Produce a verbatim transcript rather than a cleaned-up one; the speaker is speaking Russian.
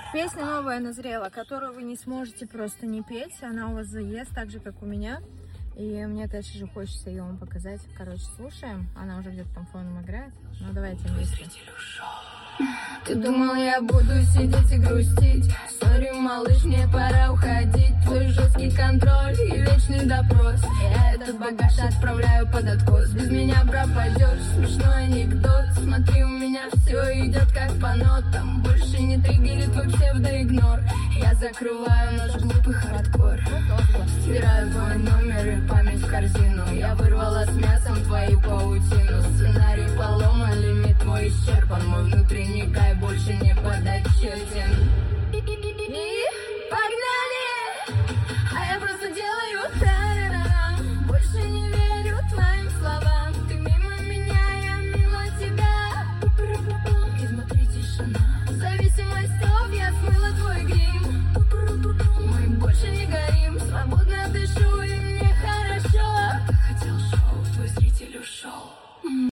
Песня новая назрела, которую вы не сможете просто не петь. Она у вас заест, так же, как у меня. И мне дальше же хочется ее вам показать. Короче, слушаем. Она уже где-то там фоном играет. Ну, давайте вместе. Ты думал, я буду сидеть и грустить? Сори, малыш, мне пора уходить. Твой жесткий контроль и вечный допрос. Я этот багаж отправляю под откос. Без меня пропадешь, смешной анекдот. Смотри, у меня все идет как по нотам. Больше не триггерит твой псевдоигнор. Я закрываю наш глупый хардкор. Стираю твой номер и память в корзину. Я вырвала с мясом твою паутину. Сценарий поломан, лимит твой исчерпан. Мой внутренний кай больше не подотчетен.